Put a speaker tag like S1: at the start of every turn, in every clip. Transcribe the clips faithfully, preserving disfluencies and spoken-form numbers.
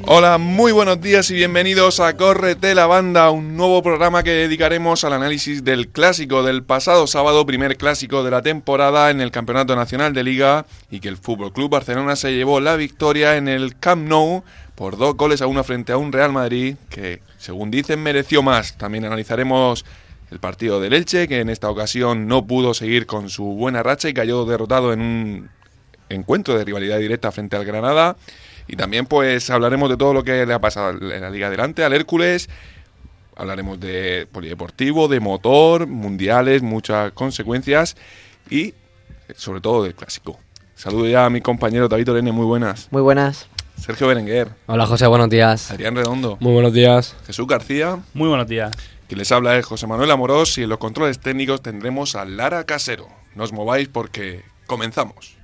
S1: Hola, muy buenos días y bienvenidos a Córrete la Banda, un nuevo programa que dedicaremos al análisis del clásico del pasado sábado, primer clásico de la temporada en el Campeonato Nacional de Liga, y que el F C Barcelona se llevó la victoria en el Camp Nou por dos goles a uno frente a un Real Madrid que, según dicen, mereció más. También analizaremos el partido del Elche, que en esta ocasión no pudo seguir con su buena racha y cayó derrotado en un encuentro de rivalidad directa frente al Granada. Y también pues hablaremos de todo lo que le ha pasado en la Liga Adelante, al Hércules. Hablaremos de polideportivo, de motor, mundiales, muchas consecuencias y sobre todo del clásico. Saludo ya a mi compañero David Orene, muy buenas.
S2: Muy buenas.
S1: Sergio Berenguer.
S3: Hola José, buenos días.
S1: Adrián Redondo.
S3: Muy buenos días.
S1: Jesús García.
S4: Muy buenos días.
S1: Quien les habla es José Manuel Amorós y en los controles técnicos tendremos a Lara Casero. No os mováis porque comenzamos.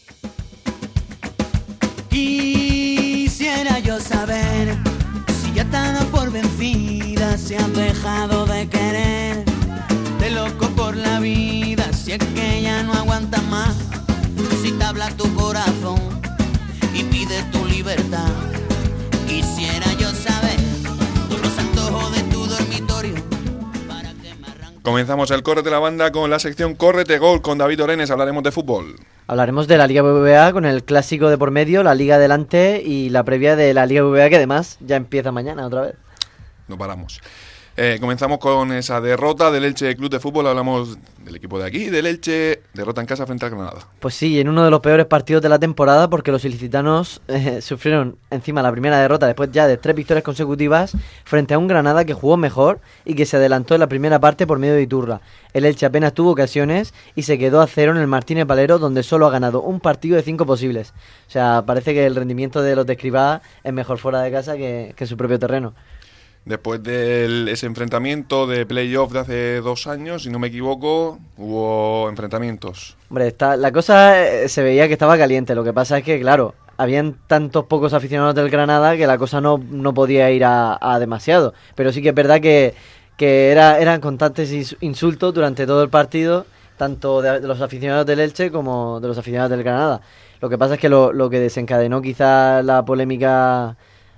S5: Quisiera yo saber si ya está dado por vencida, si has dejado de querer, de loco por la vida, si es que ya no aguantas más, si te habla tu corazón y pide tu libertad. Quisiera yo saber todos los antojos de tu dormitorio para que me arranque.
S1: Comenzamos el Córrete la Banda con la sección Córrete Gol con David Orenes. Hablaremos de fútbol.
S2: Hablaremos de la Liga B B V A con el clásico de por medio, la Liga Adelante y la previa de la Liga B B V A que además ya empieza mañana otra vez.
S1: No paramos. Eh, comenzamos con esa derrota del Elche Club de Fútbol. Hablamos del equipo de aquí, del Elche, derrota en casa frente al Granada.
S2: Pues sí, en uno de los peores partidos de la temporada, porque los ilicitanos eh, sufrieron encima la primera derrota después ya de tres victorias consecutivas frente a un Granada que jugó mejor y que se adelantó en la primera parte por medio de Iturra. El Elche apenas tuvo ocasiones y se quedó a cero en el Martínez Valero, donde solo ha ganado un partido de cinco posibles. O sea, parece que el rendimiento de los de Escribá es mejor fuera de casa que, que en su propio terreno.
S1: Después de ese enfrentamiento de playoff de hace dos años, si no me equivoco, hubo enfrentamientos.
S2: Hombre, está, la cosa eh, se veía que estaba caliente. Lo que pasa es que, claro, habían tantos pocos aficionados del Granada que la cosa no, no podía ir a, a demasiado. Pero sí que es verdad que, que era, eran constantes insultos durante todo el partido, tanto de, de los aficionados del Elche como de los aficionados del Granada. Lo que pasa es que lo, lo que desencadenó quizá la polémica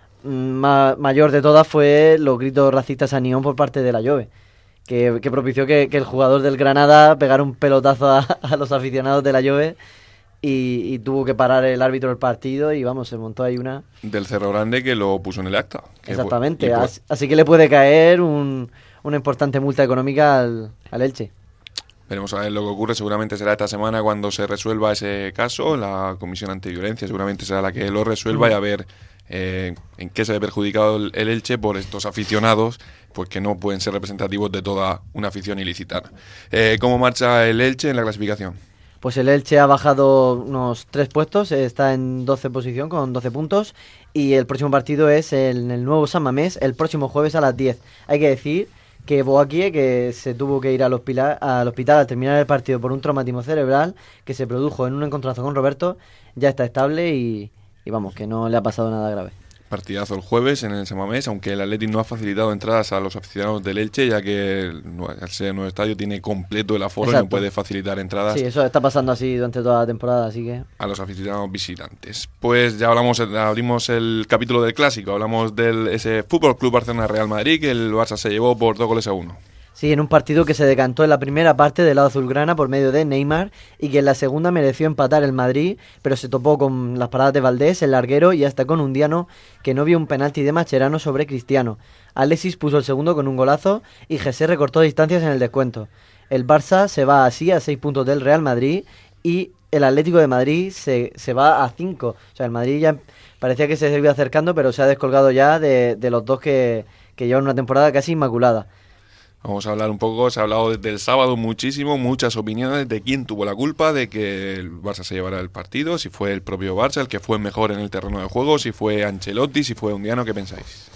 S2: Ma- mayor de todas fue los gritos racistas a Nión por parte de la Jove, que, que propició que, que el jugador del Granada pegara un pelotazo a, a los aficionados de la Jove y, y tuvo que parar el árbitro el partido y vamos, se montó ahí una...
S1: Del Cerro Grande que lo puso en el acta.
S2: Exactamente,
S1: fue,
S2: así, así que le puede caer un, una importante multa económica al, al Elche.
S1: Veremos a ver lo que ocurre. Seguramente será esta semana cuando se resuelva ese caso. La Comisión Antiviolencia seguramente será la que lo resuelva mm. y a ver eh, en qué se ve perjudicado el, el Elche por estos aficionados, pues que no pueden ser representativos de toda una afición ilicitana. Eh, ¿Cómo marcha el Elche en la clasificación?
S2: Pues el Elche ha bajado unos tres puestos, está en doce posición con doce puntos y el próximo partido es en el nuevo San Mamés el próximo jueves a las diez. Hay que decir que Boakie, que se tuvo que ir al hospital, al hospital al terminar el partido por un traumatismo cerebral que se produjo en un encontronazo con Roberto, ya está estable y, y vamos, que no le ha pasado nada grave.
S1: Partidazo el jueves en el San Mamés, aunque el Athletic no ha facilitado entradas a los aficionados del Elche, ya que el, al ser el nuevo estadio tiene completo el aforo. Exacto. Y no puede facilitar entradas.
S2: Sí, eso está pasando así durante toda la temporada, así que... a
S1: los aficionados visitantes. Pues ya hablamos, abrimos el capítulo del clásico, hablamos del ese F C Barcelona Real Madrid, que el Barça se llevó por dos goles a uno.
S2: Sí, en un partido que se decantó en la primera parte del lado azulgrana por medio de Neymar y que en la segunda mereció empatar el Madrid, pero se topó con las paradas de Valdés, el larguero y hasta con Undiano, que no vio un penalti de Mascherano sobre Cristiano. Alexis puso el segundo con un golazo y Jesse recortó distancias en el descuento. El Barça se va así a seis puntos del Real Madrid y el Atlético de Madrid se, se va a cinco. O sea, el Madrid ya parecía que se iba acercando, pero se ha descolgado ya de, de los dos que, que llevan una temporada casi inmaculada.
S1: Vamos a hablar un poco, se ha hablado desde el sábado muchísimo, muchas opiniones de quién tuvo la culpa de que el Barça se llevara el partido, si fue el propio Barça el que fue mejor en el terreno de juego, si fue Ancelotti, si fue Undiano. ¿Qué pensáis?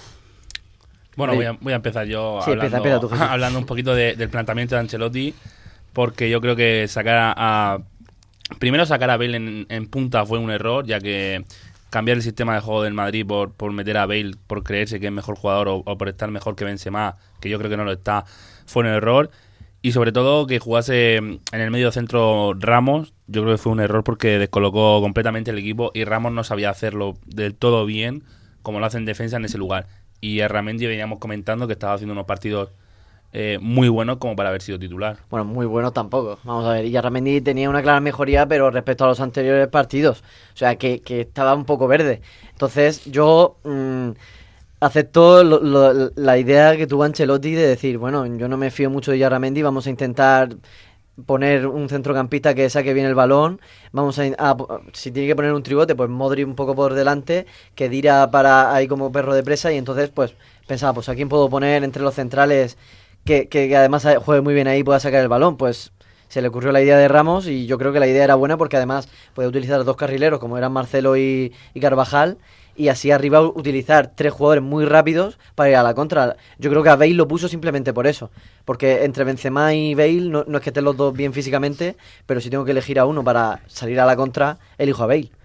S4: Bueno, voy a, voy a empezar yo
S2: sí,
S4: hablando,
S2: empieza, empieza tú,
S4: hablando un poquito de, del planteamiento de Ancelotti, porque yo creo que sacar a... a primero sacar a Bale en, en punta fue un error, ya que cambiar el sistema de juego del Madrid por, por meter a Bale, por creerse que es mejor jugador o, o por estar mejor que Benzema, que yo creo que no lo está, fue un error. Y sobre todo que jugase en el medio centro Ramos, yo creo que fue un error porque descolocó completamente el equipo y Ramos no sabía hacerlo del todo bien, como lo hace en defensa en ese lugar. Y Erramendi veníamos comentando que estaba haciendo unos partidos eh, muy buenos como para haber sido titular.
S2: Bueno, muy buenos tampoco. Vamos a ver, y Arramendi tenía una clara mejoría, pero respecto a los anteriores partidos. O sea, que, que estaba un poco verde. Entonces, yo mmm, acepto lo, lo, la idea que tuvo Ancelotti de decir, bueno, yo no me fío mucho de Arramendi, vamos a intentar poner un centrocampista que saque bien el balón, vamos a, a si tiene que poner un tribote, pues Modric un poco por delante, que Dira para ahí como perro de presa, y entonces pues pensaba, pues a quién puedo poner entre los centrales que, que, que además juegue muy bien ahí y pueda sacar el balón. Pues se le ocurrió la idea de Ramos, y yo creo que la idea era buena porque además puede utilizar dos carrileros como eran Marcelo y, y Carvajal, y así arriba utilizar tres jugadores muy rápidos para ir a la contra. Yo creo que a Bale lo puso simplemente por eso, porque entre Benzema y Bale no, no es que estén los dos bien físicamente, pero si tengo que elegir a uno para salir a la contra, elijo a Bale.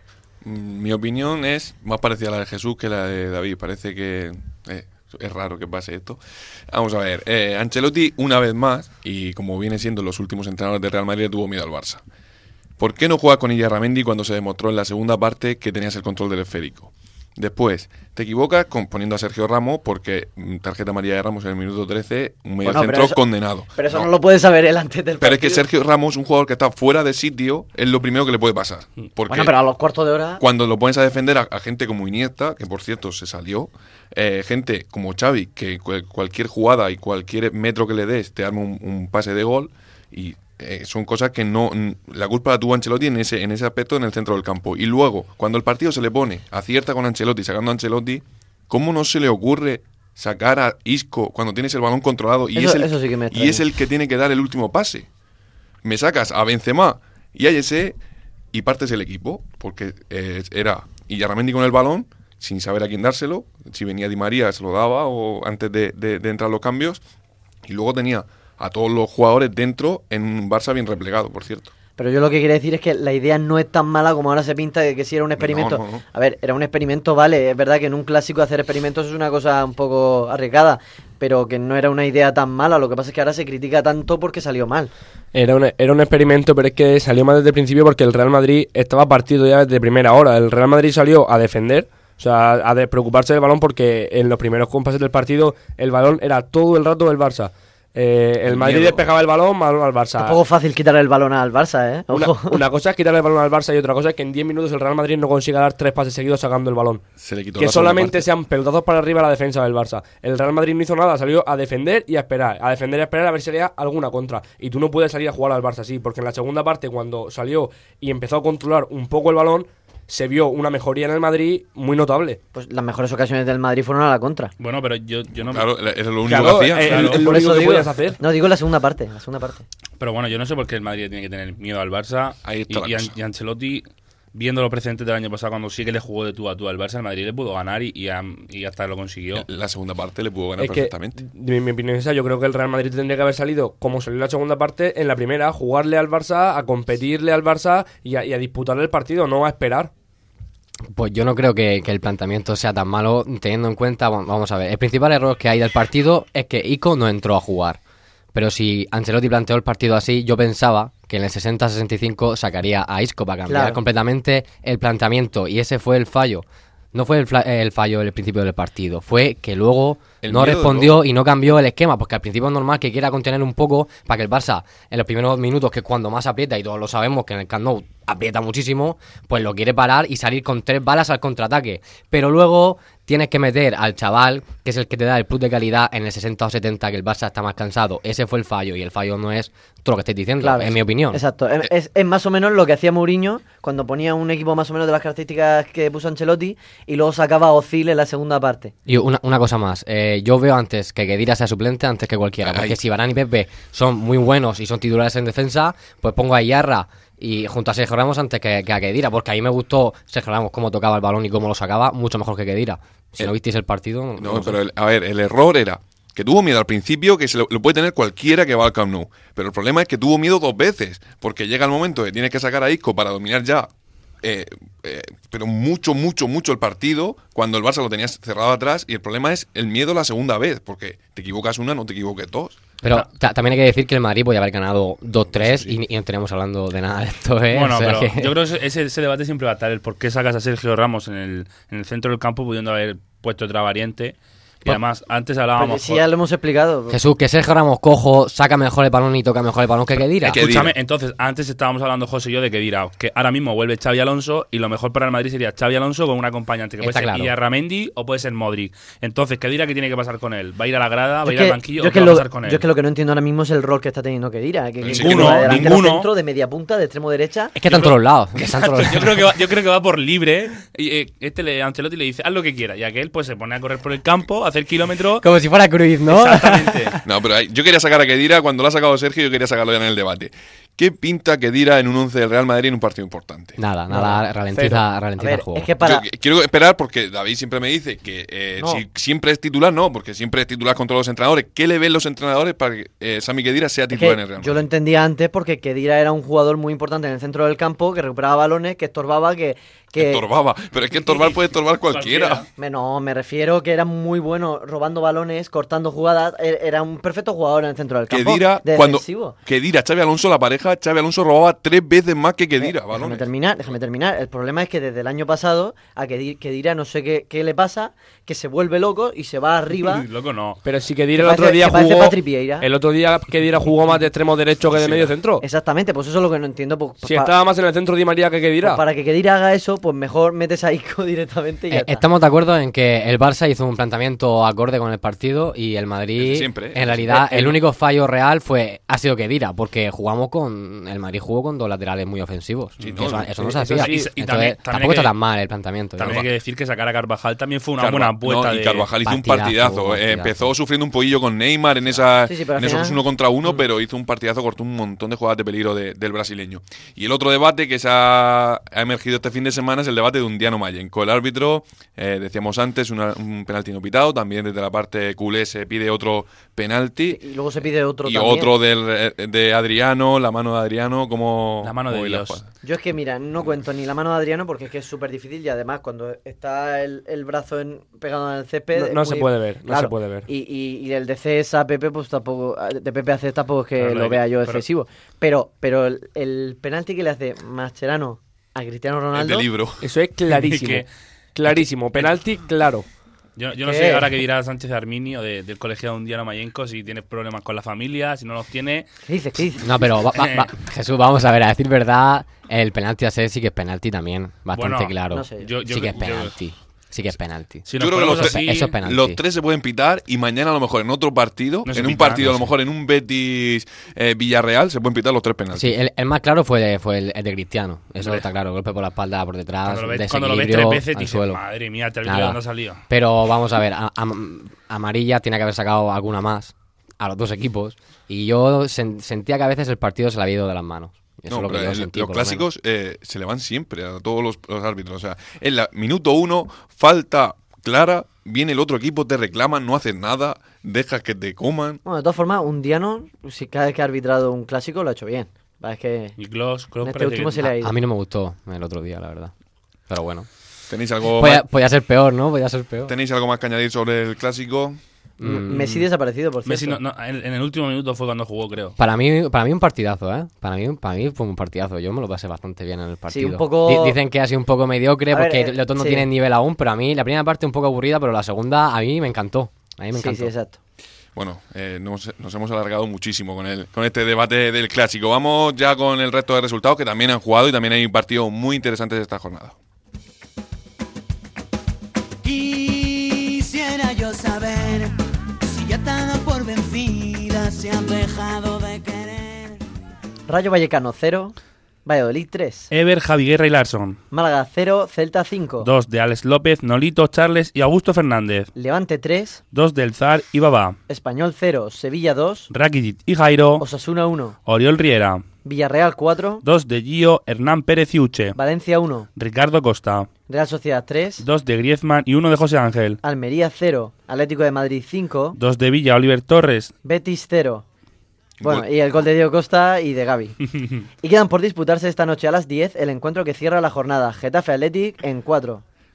S1: Mi opinión es más parecida a la de Jesús que la de David. Parece que eh, es raro que pase esto. Vamos a ver, eh, Ancelotti una vez más, y como viene siendo los últimos entrenadores de Real Madrid, tuvo miedo al Barça. ¿Por qué no juegas con Illarramendi cuando se demostró en la segunda parte que tenías el control del esférico? Después, te equivocas con, poniendo a Sergio Ramos, porque tarjeta amarilla de Ramos en el minuto trece, un medio
S2: bueno,
S1: centro
S2: eso,
S1: condenado.
S2: Pero eso no. no lo puede saber él antes del partido.
S1: Pero es que Sergio Ramos, un jugador que está fuera de sitio, es lo primero que le puede pasar. Porque
S2: bueno, pero a los cuartos de hora...
S1: cuando lo pones a defender a, a gente como Iniesta, que por cierto se salió, eh, gente como Xavi, que cual, cualquier jugada y cualquier metro que le des te arma un, un pase de gol, y... Eh, son cosas que no... La culpa la tuvo Ancelotti en ese, en ese aspecto en el centro del campo. Y luego, cuando el partido se le pone, acierta con Ancelotti, sacando a Ancelotti, ¿cómo no se le ocurre sacar a Isco cuando tienes el balón controlado y,
S2: eso,
S1: es, el,
S2: eso sí que me
S1: y es el que tiene que dar el último pase? Me sacas a Benzema y a ese y partes el equipo, porque eh, era Illarramendi con el balón, sin saber a quién dárselo. Si venía Di María se lo daba o antes de, de, de entrar los cambios. Y luego tenía a todos los jugadores dentro en un Barça bien replegado, por cierto.
S2: Pero yo lo que quiero decir es que la idea no es tan mala como ahora se pinta, de que si era un experimento.
S1: No, no, no.
S2: A ver, era un experimento, vale, es verdad que en un clásico hacer experimentos es una cosa un poco arriesgada, pero que no era una idea tan mala. Lo que pasa es que ahora se critica tanto porque salió mal.
S3: Era un, era un experimento, pero es que salió mal desde el principio porque el Real Madrid estaba partido ya desde primera hora. El Real Madrid salió a defender, o sea, a de preocuparse del balón, porque en los primeros compases del partido el balón era todo el rato del Barça. Eh, el Madrid despejaba el balón, balón al Barça.
S2: Es un poco fácil quitar el balón al Barça, ¿eh?
S3: Una, una cosa es quitar el balón al Barça y otra cosa es que en diez minutos el Real Madrid no consiga dar tres pases seguidos sacando el balón.
S1: Se le quitó
S3: que
S1: la
S3: solamente sean pelotazos para arriba a la defensa del Barça. El Real Madrid no hizo nada, salió a defender y a esperar. A defender y a esperar a ver si había alguna contra. Y tú no puedes salir a jugar al Barça así, porque en la segunda parte, cuando salió y empezó a controlar un poco el balón, se vio una mejoría en el Madrid muy notable.
S2: Pues las mejores ocasiones del Madrid fueron a la contra.
S4: Bueno, pero yo, yo no...
S1: Claro, era lo único
S3: Claro,
S1: que hacía.
S3: eh,
S1: Claro.
S3: el- el- lo
S2: Por
S3: único
S2: eso
S3: que
S2: digo-
S3: podías hacer.
S2: No, digo la segunda parte, la segunda parte.
S4: Pero bueno, yo no sé por qué el Madrid tiene que tener miedo al Barça.
S1: Ahí está
S4: y,
S1: la
S4: y, An-
S1: cosa.
S4: y Ancelotti, viendo los precedentes del año pasado, cuando sí que le jugó de tú a tú al Barça, el Madrid le pudo ganar y, y, am- y hasta lo consiguió.
S1: La segunda parte le pudo ganar
S3: Es que,
S1: perfectamente.
S3: mi, mi opinión es esa, yo creo que el Real Madrid tendría que haber salido como salió en la segunda parte, en la primera, a jugarle al Barça, a competirle al Barça y a, y a disputarle el partido, no a esperar.
S6: Pues yo no creo que, que el planteamiento sea tan malo, teniendo en cuenta, bueno, vamos a ver, el principal error que hay del partido es que Isco no entró a jugar. Pero si Ancelotti planteó el partido así, yo pensaba que en el sesenta sesenta y cinco sacaría a Isco para cambiar
S2: Claro.
S6: completamente el planteamiento, y ese fue el fallo. No fue el, fla- el fallo del principio del partido, fue que luego
S1: El
S6: no
S1: miedo,
S6: respondió
S1: ¿no?
S6: y no cambió el esquema, porque al principio es normal que quiera contener un poco para que el Barça, en los primeros minutos, que es cuando más aprieta, y todos lo sabemos que en el Camp Nou aprieta muchísimo, pues lo quiere parar y salir con tres balas al contraataque. Pero luego tienes que meter al chaval, que es el que te da el plus de calidad en el sesenta o setenta, que el Barça está más cansado. Ese fue el fallo, y el fallo no es todo lo que estáis diciendo,
S2: Claro,
S6: en
S2: es-
S6: mi opinión.
S2: Exacto. Es, es- es más o menos lo que hacía Mourinho cuando ponía un equipo más o menos de las características que puso Ancelotti y luego sacaba a Ozil en la segunda parte.
S6: Y una, una cosa más, eh, yo veo antes que Khedira sea suplente antes que cualquiera, porque
S1: Ay.
S6: si Varane y Pepe son muy buenos y son titulares en defensa, pues pongo a Iyarra y junto a Sergio Ramos antes que, que a Khedira, porque a mí me gustó Sergio Ramos cómo tocaba el balón y cómo lo sacaba, mucho mejor que Khedira. Si
S1: El-
S6: no visteis el partido...
S1: No,
S6: no sé.
S1: pero el- a ver, el error era que tuvo miedo al principio, que se lo, lo puede tener cualquiera que va al Camp Nou. Pero el problema es que tuvo miedo dos veces, porque llega el momento que tienes que sacar a Isco para dominar ya, eh, eh, pero mucho, mucho, mucho el partido, cuando el Barça lo tenías cerrado atrás, y el problema es el miedo la segunda vez, porque te equivocas una, no te equivoques dos.
S6: Pero ta- también hay que decir que el Madrid podía haber ganado dos tres
S1: Sí, sí.
S6: y, y no estaríamos hablando de nada de esto, ¿eh?
S4: Bueno,
S6: O sea
S4: pero
S6: que-
S4: yo creo que ese, ese debate siempre va a estar, el por qué sacas a Sergio Ramos en el, en el centro del campo pudiendo haber puesto otra variante. Y
S6: Bueno,
S4: además, antes
S2: Pero
S4: hablábamos...
S2: si ya lo hemos explicado.
S6: Jesús, que Sergio Ramos cojo, saca mejor el balón y toca mejor el balón que Kedira.
S1: Es que-
S4: Escúchame,
S1: Kedira.
S4: entonces, antes estábamos hablando José y yo de Kedira, que ahora mismo vuelve Xavi Alonso y lo mejor para el Madrid sería Xavi Alonso con un acompañante, que puede
S6: Está
S4: ser
S6: claro.
S4: Iyarramendi o puede ser Modric. Entonces, Kedira, ¿qué tiene que pasar con él? ¿Va a ir a la grada? ¿Va
S2: Yo
S4: a
S2: es
S4: ir al
S2: que-
S4: banquillo?
S2: yo
S4: ¿O
S2: es
S4: qué
S2: que
S4: va a
S2: lo-
S4: pasar con él?
S2: yo es que lo que no entiendo ahora mismo es el rol que está teniendo Kedira. Que, que
S1: Sí,
S2: ninguno,
S4: que no,
S2: de delantero
S4: ninguno.
S2: centro, de media punta, de extremo derecha.
S6: Es que está en todos lados. Está en todos
S4: Exacto,
S6: lados.
S4: yo creo que va, yo creo que va por libre y eh, este le, Ancelotti le dice haz lo que quiera, ya que él pues se pone a correr por el campo, a hacer kilómetros.
S6: Como si fuera Cruyff, ¿no?
S4: Exactamente.
S1: No, pero hay- yo quería sacar a Kedira, cuando lo ha sacado Sergio, yo quería sacarlo ya en el debate. ¿Qué pinta Kedira en un once del Real Madrid en un partido importante?
S6: Nada, nada, ralentiza,
S2: A
S6: ralentiza
S2: ver,
S6: el juego.
S2: es que para.
S1: Yo quiero esperar porque David siempre me dice que eh,
S2: No.
S1: si siempre es titular, no, porque siempre es titular con todos los entrenadores. ¿Qué le ven los entrenadores para que eh, Sami Kedira sea
S2: Es
S1: titular
S2: que
S1: en el Real
S2: yo lo
S1: Madrid?
S2: entendía antes porque Kedira era un jugador muy importante en el centro del campo, que recuperaba balones, que estorbaba, que... que
S1: Estorbaba, pero es que estorbar puede estorbar cualquiera.
S4: Cualquiera.
S2: Me- no, me refiero que era muy bueno robando balones, cortando jugadas. e- Era un perfecto jugador en el centro del campo.
S1: Kedira,
S2: de
S1: cuando
S2: defensivo.
S1: Kedira, Xavi Alonso, la pareja, Xavi Alonso robaba tres veces más que Kedira,
S2: Eh, déjame
S1: balones.
S2: terminar, déjame terminar. El problema es que desde el año pasado a Kedi- Kedira no sé qué, qué le pasa, que se vuelve loco y se va arriba.
S4: Loco, no.
S3: Pero si Kedira
S2: Que
S3: el
S2: parece-
S3: otro día
S2: que parece
S3: jugó.
S2: Patri Vieira.
S3: El otro día Kedira jugó más de extremo derecho que de
S1: Sí.
S3: medio centro.
S2: Exactamente, pues eso es lo que no entiendo. Pues,
S3: Si
S2: pa-
S3: estaba más en el centro Di María que Kedira.
S2: pues para que Kedira haga eso, pues mejor metes a Isco directamente y ya
S6: Eh,
S2: está.
S6: Estamos de acuerdo en que el Barça hizo un planteamiento acorde con el partido y el Madrid,
S1: Desde siempre, ¿eh?
S6: en realidad,
S2: Eh,
S6: el
S2: el-
S6: único fallo real fue ha sido Kedira, porque jugamos con el Madrid jugó con dos laterales muy ofensivos.
S1: Sí,
S6: Y
S1: no,
S6: eso,
S1: no,
S6: eso no
S3: sí,
S6: se
S3: eso
S6: hacía.
S3: sí.
S4: Y- y
S6: Entonces,
S4: también- también
S6: tampoco
S4: hay
S6: está
S4: que-
S6: tan mal el planteamiento.
S4: También
S6: yo
S4: hay que decir que sacar a Carvajal también fue una
S1: Carva-
S4: buena
S1: no,
S4: apuesta.
S1: y
S4: de-
S1: Carvajal hizo un
S6: partidazo,
S1: partidazo.
S6: partidazo.
S1: eh, empezó sufriendo un poquillo con Neymar en esa
S2: Sí, sí, pero al
S1: en esos
S2: final-
S1: uno contra uno, pero hizo un partidazo, cortó un montón de jugadas de peligro de- del brasileño. Y el otro debate que se ha, ha emergido este fin de semana es el debate de Undiano Mayenco. El árbitro, eh, decíamos antes, una- un penalti no pitado. También desde la parte culé se pide otro penalti.
S2: Y luego se pide otro
S1: Y
S2: también.
S1: otro del, eh, de Adriano, la mano de Adriano, como...
S4: La mano de Dios.
S2: Yo es que, mira, no cuento ni la mano de Adriano porque es que es súper difícil y además cuando está el, el brazo en- pegado en el césped...
S3: No-
S2: es
S3: no se
S2: muy-
S3: puede ver, no
S2: claro,
S3: se puede ver.
S2: Y, y, y el de C S a Pepe, pues tampoco... De Pepe a C tampoco es que
S4: Pero lo
S2: lo
S4: de-
S2: vea yo
S4: pero-
S2: excesivo. Pero, pero el, el penalti que le hace Mascherano a Cristiano
S1: El
S2: Ronaldo...
S1: de libro.
S3: Eso es clarísimo.
S4: Que-
S3: Clarísimo. Penalti, claro.
S4: Yo, yo no
S2: ¿Qué?
S4: sé ahora qué dirá Sánchez Arminio de- del colegiado Undiano Mayenco, si tienes problemas con la familia, si no los tiene.
S2: ¿Qué dices? ¿Qué dices?
S6: No, pero va- va- va- Jesús, vamos a ver, a decir verdad, el penalti a ser sí que es penalti también, bastante
S4: Bueno,
S6: claro.
S2: no sé.
S4: Yo- yo-
S6: sí que es
S4: yo-
S6: penalti. Sí que es penalti.
S4: Si
S1: Yo
S4: nos
S1: creo que
S4: ponemos
S1: los,
S4: así,
S6: eso es penalti.
S1: los tres se pueden pitar y mañana a lo mejor en otro partido,
S4: No se
S1: en un
S4: pitan,
S1: partido
S4: no
S1: a lo
S4: sé.
S1: mejor en un Betis eh, Villarreal, se pueden pitar los tres penaltis.
S6: Sí, el, el más claro fue, de- fue el, el de Cristiano. Eso
S4: Hombre.
S6: está claro. Golpe por la espalda, por detrás,
S4: cuando lo ves, cuando lo ves
S6: desequilibrio
S4: tres veces,
S6: al
S4: dices,
S6: suelo.
S4: madre mía, te
S6: Nada.
S4: dónde ha salido.
S6: Pero vamos a ver, a- a- amarilla tiene que haber sacado alguna más a los dos equipos. Y yo sen- sentía que a veces el partido se le había ido de las manos. Eso
S1: No,
S6: es lo que
S1: pero
S6: yo
S1: el-
S6: sentí,
S1: los
S6: por lo menos.
S1: clásicos eh, se le van siempre a todos los, los árbitros. O sea, en la minuto uno, falta clara, viene el otro equipo, te reclaman, no haces nada, dejas que te coman.
S2: Bueno, de todas formas, un Diano, si cada vez que ha arbitrado un clásico, lo ha hecho bien. Va, Es que
S4: Y Klaus, Klaus
S2: en este
S4: parece
S2: último
S4: que-
S2: se le ha ido.
S6: A mí no me gustó el otro día, la verdad. Pero bueno.
S1: ¿Tenéis algo,
S6: Podía,
S1: más,
S6: podía ser peor, ¿no? Podía ser peor.
S1: ¿Tenéis algo más que añadir sobre el clásico?
S2: M-
S6: Mm.
S2: Messi desaparecido, por cierto.
S4: Messi no- no, en, en el último minuto fue cuando jugó, creo.
S6: Para mí, para mí un partidazo, ¿eh? Para mí, para mí fue un partidazo. Yo me lo pasé bastante bien en el partido.
S2: un poco-
S6: Di- Dicen que ha sido un poco mediocre
S2: A ver,
S6: porque
S2: eh,
S6: los otros no
S2: sí.
S6: tienen nivel aún, pero a mí la primera parte un poco aburrida, pero la segunda a mí me encantó. A mí me
S2: Sí,
S6: encantó.
S2: sí, exacto.
S1: Bueno, eh, nos, nos hemos alargado muchísimo con, el, con este debate del clásico. Vamos ya con el resto de resultados que también han jugado y también hay partidos muy interesantes esta jornada.
S5: Quisiera yo saber si ya tan por vencida se han dejado de querer.
S2: Rayo Vallecano cero, Valladolid tres,
S4: Ever, Javi Guerra y Larson.
S2: Málaga cero, Celta cinco,
S4: Dos de Alex López, Nolito, Charles y Augusto Fernández.
S2: Levante tres,
S4: Dos del Zar y Babá.
S2: Español cero, Sevilla dos,
S4: Rakitic y Jairo.
S2: Osasuna uno,
S4: Oriol Riera.
S2: Villarreal cuatro,
S4: Dos de Gio, Hernán Pérez y Uche.
S2: Valencia uno,
S4: Ricardo Costa.
S2: Real Sociedad tres,
S4: Dos de Griezmann y uno de José Ángel.
S2: Almería cero, Atlético de Madrid cinco,
S4: Dos de Villa, Oliver Torres.
S2: Betis cero. Bueno,
S1: Gol.
S2: y el gol de Diego Costa y de Gavi. Y quedan por disputarse esta noche a las diez el encuentro que cierra la jornada, Getafe Athletic en cuatro.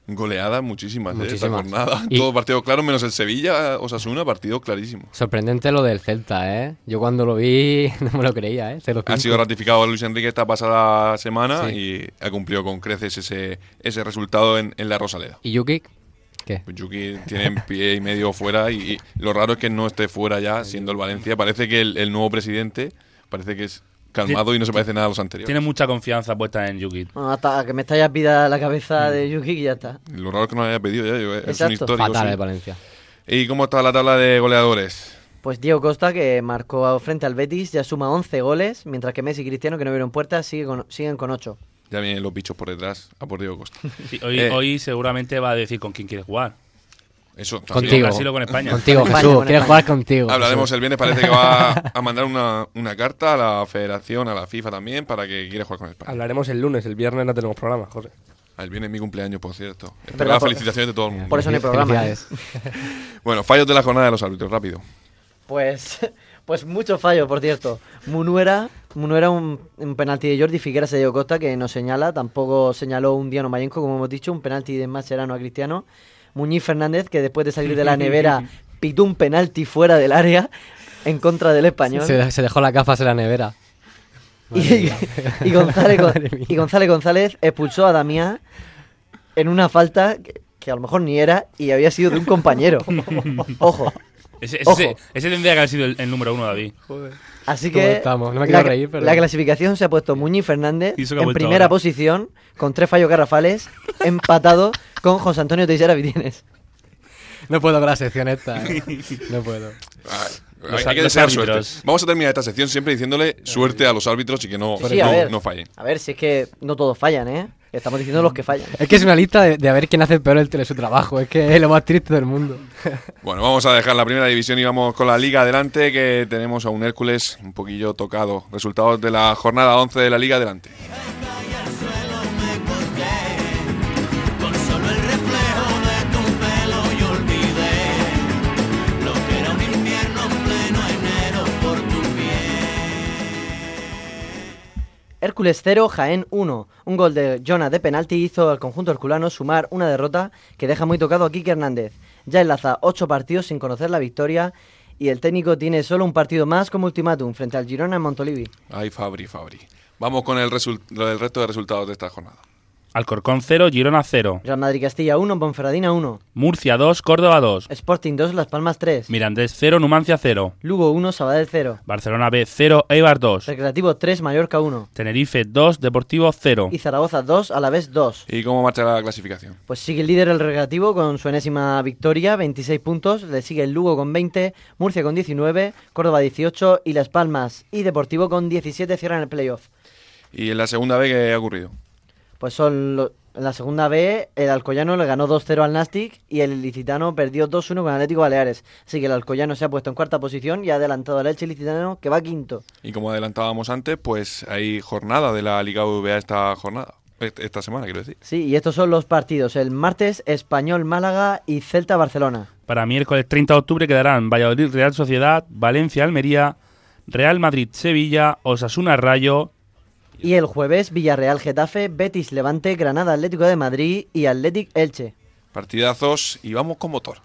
S1: Goleadas muchísimas, ¿eh? Esta
S6: Muchísimas.
S1: jornada.
S6: Y-
S1: Todos partidos claros, menos el Sevilla, Osasuna, partido clarísimo.
S6: Sorprendente lo del Celta, ¿eh? Yo cuando lo vi no me lo creía, ¿eh? cero cinco.
S1: Ha sido ratificado Luis Enrique esta pasada semana
S6: Sí.
S1: y ha cumplido con creces ese, ese resultado en, en la Rosaleda.
S6: ¿Y Yuki? ¿Qué?
S1: Pues Yuki tiene pie y medio fuera y, y lo raro es que no esté fuera ya, siendo el Valencia. Parece que el, el nuevo presidente parece que es calmado y no se parece nada a los anteriores.
S4: Tiene mucha confianza puesta en Yuki.
S2: Bueno, hasta que me estallas vida la cabeza de Yuki y ya está.
S1: Lo raro es que no lo haya pedido ya, yo- es un
S2: Exacto.
S1: histórico.
S6: Fatal
S1: sí.
S6: el Valencia.
S1: ¿Y cómo está la tabla de goleadores?
S2: Pues Diego Costa, que marcó frente al Betis, ya suma once goles, mientras que Messi y Cristiano, que no vieron puertas, sigue con- siguen con ocho.
S1: Ya vienen los bichos por detrás, a por Diego Costa.
S4: Sí, hoy,
S1: Eh.
S4: hoy seguramente va a decir con quién quiere jugar.
S1: Eso,
S6: Contigo.
S4: Brasil o con España.
S6: Contigo,
S2: Con España,
S6: Jesús.
S2: con
S6: Quieres
S2: España.
S6: jugar contigo.
S1: Hablaremos
S6: Jesús.
S1: el viernes, parece que va a mandar una, una carta a la Federación, a la FIFA también, para que quiera jugar con España.
S3: Hablaremos el lunes, el viernes no tenemos programa, José.
S1: Ah, el viernes es mi cumpleaños, por cierto. Espero
S2: verdad,
S1: las
S2: por-
S1: felicitaciones de todo el mundo.
S2: Por eso no hay programa. ¿eh?
S6: Felicidades.
S1: Bueno, fallos de la jornada de los árbitros, rápido.
S2: Pues, pues mucho fallo, por cierto. Munuera, Munuera un, un penalti de Jordi, Figueras a Diego Costa, que no señala, tampoco señaló un Diano Mayenco, como hemos dicho, un penalti de Mascherano a Cristiano. Muñiz Fernández, que después de salir de la nevera pitó un penalti fuera del área en contra del Español.
S6: Se, se dejó las gafas en la nevera.
S2: Y, y González,
S6: Madre mía.
S2: y González González expulsó a Damián en una falta que, que a lo mejor ni era y había sido de un compañero. Ojo.
S4: Ese,
S2: Ojo.
S4: ese, ese tendría que haber sido el, el número uno, David.
S2: Así
S6: ¿Cómo
S2: que
S6: estamos? No me quiero
S2: la,
S6: reír, pero-
S2: la clasificación se ha puesto Muñiz Fernández
S4: Y eso que ha
S2: en
S4: vuelto
S2: primera
S4: ahora.
S2: posición con tres fallos garrafales, empatado con José Antonio Teixeira Vitienes.
S6: No puedo con la sección esta. ¿eh? No puedo.
S1: Ah,
S4: Los
S1: hay que
S4: á- los
S1: desear suerte.
S4: árbitros.
S1: Vamos a terminar esta sección siempre diciéndole suerte a los árbitros y que no,
S2: Sí, sí, a
S1: no,
S2: ver.
S1: no fallen.
S2: A ver, si es que no todos fallan, ¿eh? Estamos diciendo los que fallan.
S6: Es que es una lista de, de a ver quién hace peor el tele su trabajo. Es que es lo más triste del mundo.
S1: Bueno, vamos a dejar la primera división y vamos con la Liga adelante, que tenemos a un Hércules un poquillo tocado. Resultados de la jornada once de la Liga adelante.
S5: Con solo el reflejo de tu pelo yo olvidé lo que era un invierno en pleno enero por tu
S2: Hércules cero, Jaén uno. Un gol de Jonah de penalti hizo al conjunto herculano sumar una derrota que deja muy tocado a Quique Hernández. Ya enlaza ocho partidos sin conocer la victoria y el técnico tiene solo un partido más como ultimátum frente al Girona en Montolivi.
S1: Ay, Fabri, Fabri. Vamos con el, result- el resto de resultados de esta jornada.
S4: Alcorcón cero, Girona cero.
S2: Real Madrid Castilla uno, Ponferradina uno.
S4: Murcia dos, Córdoba dos.
S2: Sporting dos, Las Palmas tres.
S4: Mirandés cero, Numancia cero.
S2: Lugo uno, Sabadell cero.
S4: Barcelona B cero, Eibar dos.
S2: Recreativo tres, Mallorca uno.
S4: Tenerife dos, Deportivo cero.
S2: Y Zaragoza dos, Alavés dos.
S1: ¿Y cómo marcha la clasificación?
S2: Pues sigue el líder el Recreativo con su enésima victoria, veintiséis puntos. Le sigue el Lugo con veinte, Murcia con diecinueve, Córdoba dieciocho y Las Palmas y Deportivo con diecisiete cierran el playoff.
S1: ¿Y en la segunda B qué ha ocurrido?
S2: Pues son lo- en la segunda B, el Alcoyano le ganó dos cero al Nastic y el Ilicitano perdió dos uno con Atlético Baleares. Así que el Alcoyano se ha puesto en cuarta posición y ha adelantado al Elche Ilicitano, que va quinto.
S1: Y como adelantábamos antes, pues hay jornada de la Liga V B A esta jornada. Est- Esta semana, quiero decir.
S2: Sí, y estos son los partidos. El martes, Español Málaga y Celta Barcelona.
S4: Para miércoles treinta de octubre quedarán Valladolid Real Sociedad, Valencia Almería, Real Madrid Sevilla, Osasuna Rayo.
S2: Y el jueves, Villarreal Getafe, Betis Levante, Granada Atlético de Madrid y Athletic Elche.
S1: Partidazos y vamos con motor.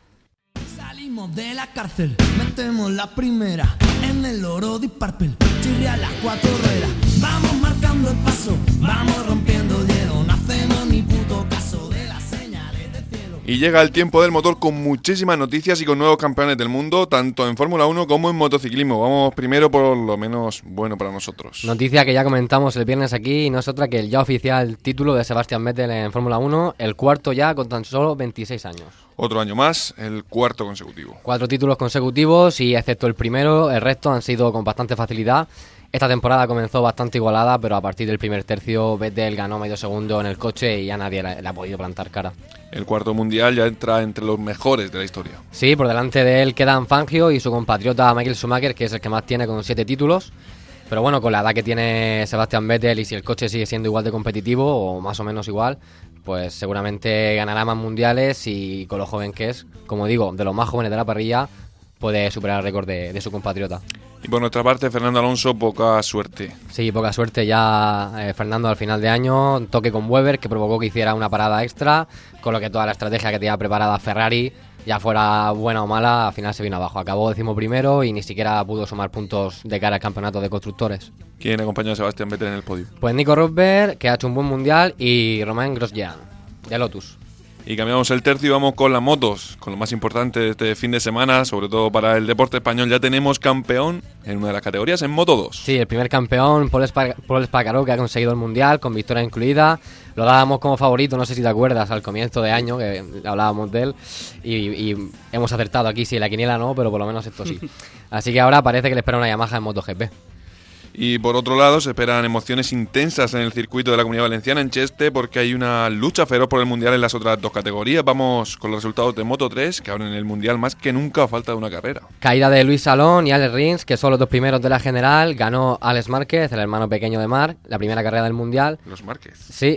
S5: Salimos de la cárcel, metemos la primera en el oro de Parpel, chirria las cuatro ruedas, vamos marcando el paso, vamos rompiendo el hielo, no hacemos ni puto caso de las señales del cielo.
S1: Y llega el tiempo del motor con muchísimas noticias y con nuevos campeones del mundo, tanto en Fórmula uno como en motociclismo. Vamos primero por lo menos bueno para nosotros.
S6: Noticia que ya comentamos el viernes aquí, y no es otra que el ya oficial título de Sebastián Vettel en Fórmula uno, el cuarto ya con tan solo veintiséis años.
S1: Otro año más, el cuarto consecutivo.
S6: Cuatro títulos consecutivos y excepto el primero, el resto han sido con bastante facilidad. Esta temporada comenzó bastante igualada, pero a partir del primer tercio Vettel ganó medio segundo en el coche y ya nadie le, le ha podido plantar cara.
S1: El cuarto mundial ya entra entre los mejores de la historia.
S6: Sí, por delante de él quedan Fangio y su compatriota Michael Schumacher, que es el que más tiene con siete títulos. Pero bueno, con la edad que tiene Sebastián Vettel y si el coche sigue siendo igual de competitivo o más o menos igual, pues seguramente ganará más mundiales y con lo joven que es, como digo, de los más jóvenes de la parrilla, puede superar el récord de, de su compatriota.
S1: Y por nuestra parte, Fernando Alonso, poca suerte.
S6: Sí, poca suerte ya eh, Fernando al final de año, un toque con Weber que provocó que hiciera una parada extra, con lo que toda la estrategia que tenía preparada Ferrari, ya fuera buena o mala, al final se vino abajo. Acabó decimoprimero y ni siquiera pudo sumar puntos de cara al campeonato de constructores.
S1: ¿Quién acompañó a Sebastián Vettel en el podio?
S6: Pues Nico Rosberg, que ha hecho un buen mundial, y Romain Grosjean, de Lotus.
S1: Y cambiamos el tercio y vamos con las motos, con lo más importante de este fin de semana, sobre todo para el deporte español. Ya tenemos campeón en una de las categorías, en Moto dos.
S6: Sí, el primer campeón, Paul Espa- Paul Espargaró, que ha conseguido el mundial con victoria incluida. Lo dábamos como favorito, no sé si te acuerdas, al comienzo de año, que hablábamos de él, y, y hemos acertado aquí, sí, la quiniela no, pero por lo menos esto sí. Así que ahora parece que le espera una Yamaha en MotoGP.
S1: Y por otro lado, se esperan emociones intensas en el circuito de la Comunidad Valenciana, en Cheste, porque hay una lucha feroz por el Mundial en las otras dos categorías. Vamos con los resultados de Moto tres, que abren el Mundial más que nunca a falta de una carrera.
S6: Caída de Luis Salón y Alex Rins, que son los dos primeros de la general. Ganó Alex Márquez, el hermano pequeño de Marc, la primera carrera del Mundial.
S1: Los Márquez.
S6: Sí,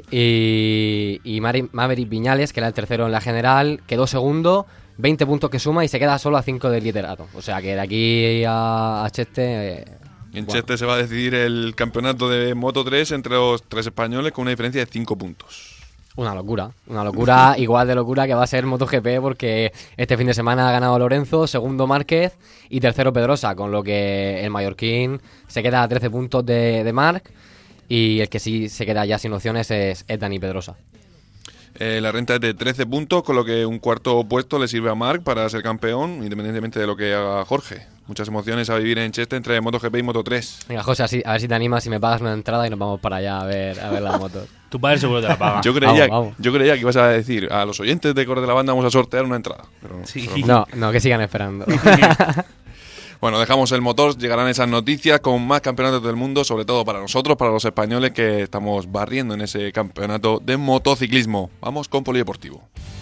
S6: y, y Mari- Maverick Viñales, que era el tercero en la general, quedó segundo, veinte puntos que suma y se queda solo a cinco del liderato. O sea que de aquí a, a Cheste... Eh,
S1: En
S6: bueno.
S1: Cheste se va a decidir el campeonato de Moto tres entre los tres españoles con una diferencia de cinco puntos.
S6: Una locura, una locura, igual de locura que va a ser MotoGP, porque este fin de semana ha ganado Lorenzo, segundo Márquez y tercero Pedrosa, con lo que el mallorquín se queda a trece puntos de, de Marc, y el que sí se queda ya sin opciones es, es Dani Pedrosa.
S1: Eh, la renta es de trece puntos, con lo que un cuarto puesto le sirve a Marc para ser campeón, independientemente de lo que haga Jorge. Muchas emociones a vivir en Cheste entre MotoGP y Moto tres.
S6: Venga, José, así, a ver si te animas y me pagas una entrada y nos vamos para allá a ver, a ver las motos.
S4: Tu padre seguro te la paga.
S1: Yo creía,
S6: Vamos, vamos.
S1: yo creía que ibas a decir a los oyentes de Corre de la Banda vamos a sortear una entrada. Pero,
S4: Sí.
S1: pero
S6: No, no, que sigan esperando.
S1: Bueno, dejamos el motor, llegarán esas noticias con más campeonatos del mundo, sobre todo para nosotros, para los españoles que estamos barriendo en ese campeonato de motociclismo. Vamos con Polideportivo.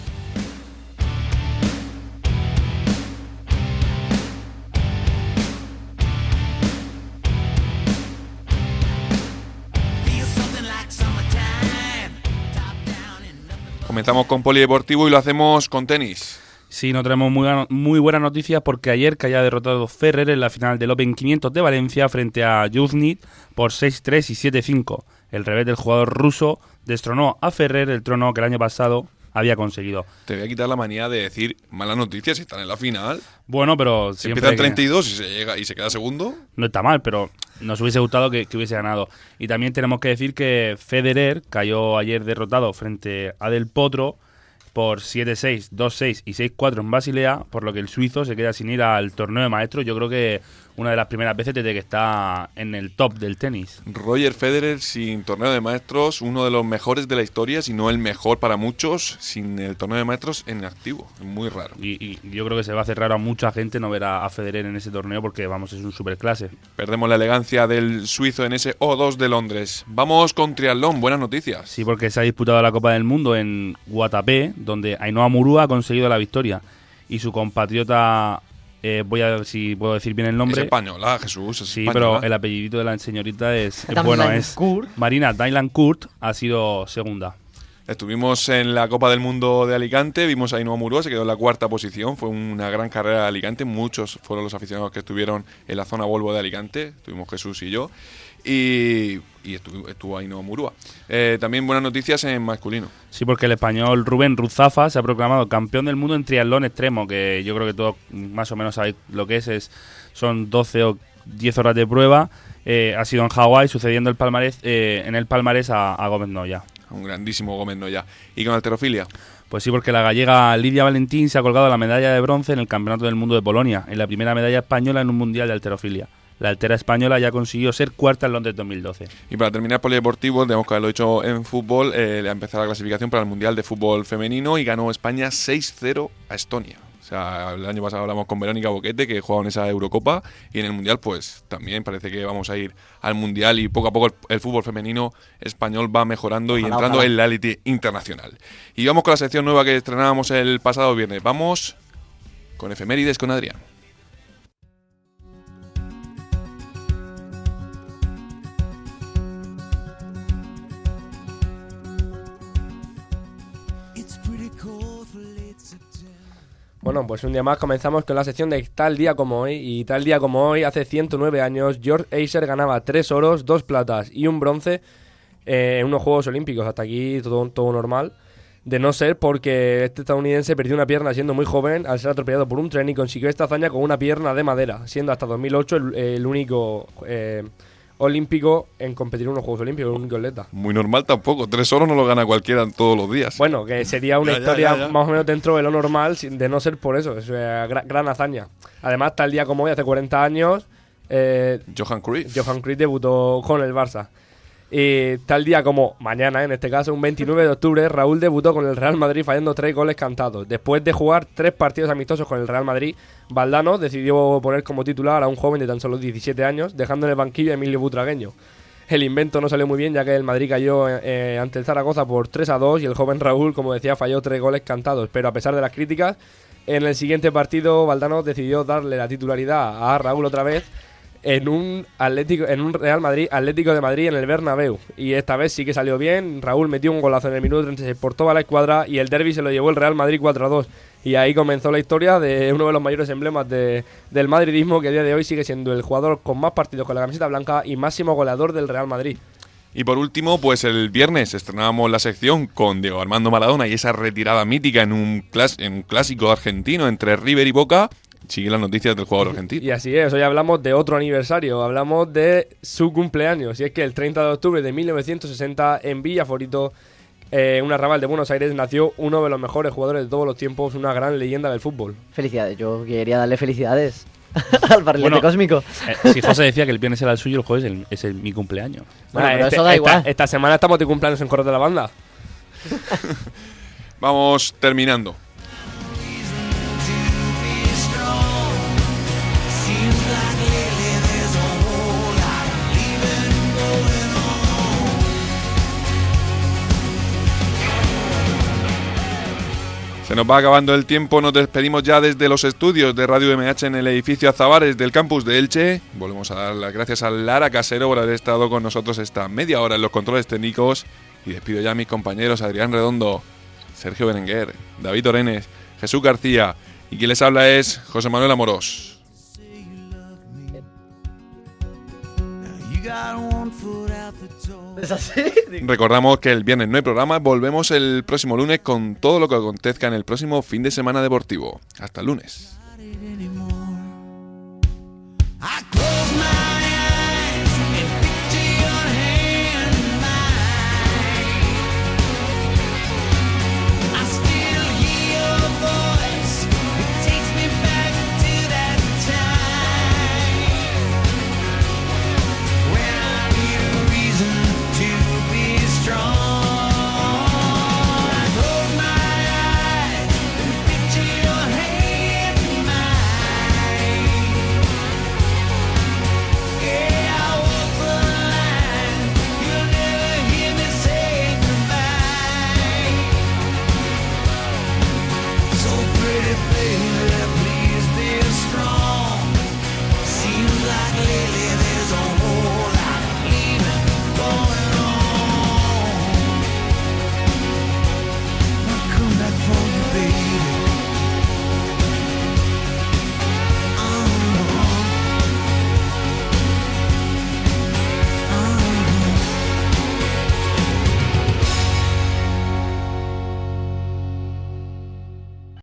S1: Comenzamos con Polideportivo y lo hacemos con tenis.
S4: Sí, nos traemos muy, muy buenas noticias porque ayer caía derrotado Ferrer en la final del Open quinientos de Valencia frente a Yuznit por seis tres y siete cinco. El revés del jugador ruso destronó a Ferrer el trono que el año pasado había conseguido.
S1: Te voy a quitar la manía de decir malas noticias si están en la final.
S4: Bueno, pero
S1: Se
S4: siempre
S1: empieza en
S4: que-
S1: treinta y dos y se llega y se queda segundo.
S4: no está mal, pero nos hubiese gustado que, que hubiese ganado. Y también tenemos que decir que Federer cayó ayer derrotado frente a Del Potro por siete seis, dos seis y seis cuatro en Basilea, por lo que el suizo se queda sin ir al torneo de maestros. Yo creo que una de las primeras veces desde que está en el top del tenis.
S1: Roger Federer sin torneo de maestros, uno de los mejores de la historia, si no el mejor para muchos, sin el torneo de maestros en activo. Es muy raro.
S4: Y, y yo creo que se va a hacer raro a mucha gente no ver a, a Federer en ese torneo porque, vamos, es un superclase.
S1: Perdemos la elegancia del suizo en ese O dos de Londres. Vamos con triatlón, buenas noticias.
S4: Sí, porque se ha disputado la Copa del Mundo en Guatapé, donde Ainhoa Murúa ha conseguido la victoria. Y su compatriota, eh, voy a ver si puedo decir bien el
S1: Es
S4: nombre.
S1: española, Jesús. Es
S4: Sí,
S1: española.
S4: pero el apellidito de la señorita es, es
S2: Dylan
S4: bueno, es
S2: Kurt.
S4: Marina Dylan Kurt, ha sido segunda.
S1: Estuvimos en la Copa del Mundo de Alicante, vimos a Ainhoa Murúa, se quedó en la cuarta posición, fue una gran carrera de Alicante, muchos fueron los aficionados que estuvieron en la zona Volvo de Alicante, estuvimos Jesús y yo, y, y estuvo, estuvo Ainhoa Murúa. Eh, también buenas noticias en masculino.
S4: Sí, porque el español Rubén Ruzafa se ha proclamado campeón del mundo en triatlón extremo, que yo creo que todos más o menos sabéis lo que es, es son doce o diez horas de prueba. Eh, ha sido en Hawái, sucediendo el palmarés, eh, en el palmarés a, a Gómez Noya.
S1: Un grandísimo Gómez Noya. Y con alterofilia.
S4: Pues sí, porque la gallega Lidia Valentín se ha colgado la medalla de bronce en el Campeonato del Mundo de Polonia, en la primera medalla española en un mundial de halterofilia. La altera española ya consiguió ser cuarta en Londres dos mil doce.
S1: Y para terminar polideportivo, tenemos que haberlo hecho en fútbol, eh, le ha empezado la clasificación para el Mundial de Fútbol Femenino y ganó España seis cero a Estonia. O sea, el año pasado hablamos con Verónica Boquete, que jugaba en esa Eurocopa, y en el Mundial, pues también parece que vamos a ir al Mundial y poco a poco el, el fútbol femenino español va mejorando y
S2: Ojalá,
S1: entrando
S2: ojalá.
S1: en la élite internacional. Y vamos con la sección nueva que estrenábamos el pasado viernes. Vamos con efemérides con Adrián.
S3: Bueno, pues un día más comenzamos con la sección de tal día como hoy. Y tal día como hoy, hace ciento nueve años, George Eiser ganaba tres oros, dos platas y un bronce eh, en unos Juegos Olímpicos. Hasta aquí todo, todo normal. De no ser porque este estadounidense perdió una pierna siendo muy joven al ser atropellado por un tren y consiguió esta hazaña con una pierna de madera, siendo hasta dos mil ocho el, el único eh, olímpico en competir en unos Juegos Olímpicos, el único atleta.
S1: Muy normal tampoco, tres oros no lo gana cualquiera todos los días.
S3: Bueno, que sería una
S1: Ya, ya,
S3: historia
S1: ya, ya.
S3: más o menos dentro de lo normal, sin- de no ser por eso, es una gra- gran hazaña. Además, tal día como hoy, hace cuarenta años, eh,
S1: Johan Cruyff.
S3: Johan Cruyff debutó con el Barça. Y tal día como mañana, en este caso, un veintinueve de octubre, Raúl debutó con el Real Madrid fallando tres goles cantados. Después de jugar tres partidos amistosos con el Real Madrid, Valdano decidió poner como titular a un joven de tan solo diecisiete años, dejando en el banquillo a Emilio Butragueño. El invento no salió muy bien, ya que el Madrid cayó eh, ante el Zaragoza por tres a dos y el joven Raúl, como decía, falló tres goles cantados. Pero a pesar de las críticas, en el siguiente partido Valdano decidió darle la titularidad a Raúl otra vez en un Atlético, en un Real Madrid Atlético de Madrid en el Bernabéu. Y esta vez sí que salió bien. Raúl metió un golazo en el minuto treinta y seis por toda la escuadra y el derbi se lo llevó el Real Madrid cuatro a dos. Y ahí comenzó la historia de uno de los mayores emblemas de, del madridismo, que a día de hoy sigue siendo el jugador con más partidos con la camiseta blanca y máximo goleador del Real Madrid.
S1: Y por último, pues el viernes estrenábamos la sección con Diego Armando Maradona y esa retirada mítica en un, clas- en un clásico argentino entre River y Boca. Sigue las noticias del jugador argentino.
S3: Y así es, hoy hablamos de otro aniversario, hablamos de su cumpleaños. Y es que el treinta de octubre de mil novecientos sesenta, en Villaforito, eh, un arrabal de Buenos Aires, nació uno de los mejores jugadores de todos los tiempos, una gran leyenda del fútbol.
S2: Felicidades, yo quería darle felicidades al barrilete
S4: Bueno,
S2: cósmico.
S4: Eh, si José decía que el viernes era el suyo, el jueves el- es el, mi cumpleaños.
S2: Bueno,
S3: Ah,
S2: pero
S3: este-
S2: eso da
S3: esta,
S2: igual.
S3: esta semana estamos de cumpleaños en Correo de la Banda.
S1: Vamos terminando. Se nos va acabando el tiempo, nos despedimos ya desde los estudios de Radio M H en el edificio Azabares del campus de Elche. Volvemos a dar las gracias a Lara Casero por haber estado con nosotros esta media hora en los controles técnicos. Y despido ya a mis compañeros Adrián Redondo, Sergio Berenguer, David Orenes, Jesús García y quien les habla es José Manuel Amorós.
S2: ¿Es así?
S1: Recordamos que el viernes no hay programa, volvemos el próximo lunes con todo lo que acontezca en el próximo fin de semana deportivo. Hasta el lunes.
S5: anymore.